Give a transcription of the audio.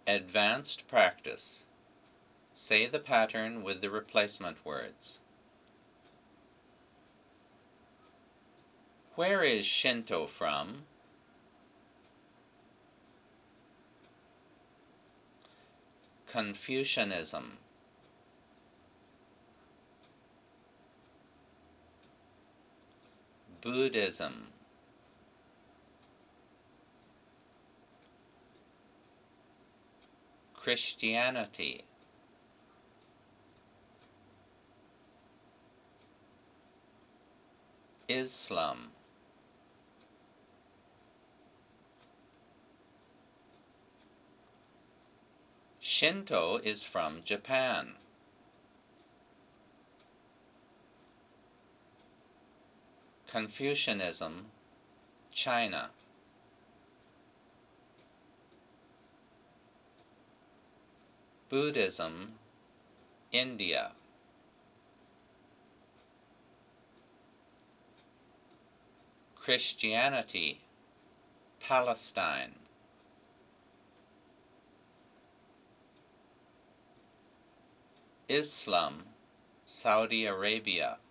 Advanced practice. Say the pattern with the replacement words. Where is Shinto from? Confucianism. Buddhism. Christianity. Islam. Shinto is from Japan. Confucianism, China. Buddhism, India. Christianity, Palestine. Islam, Saudi Arabia.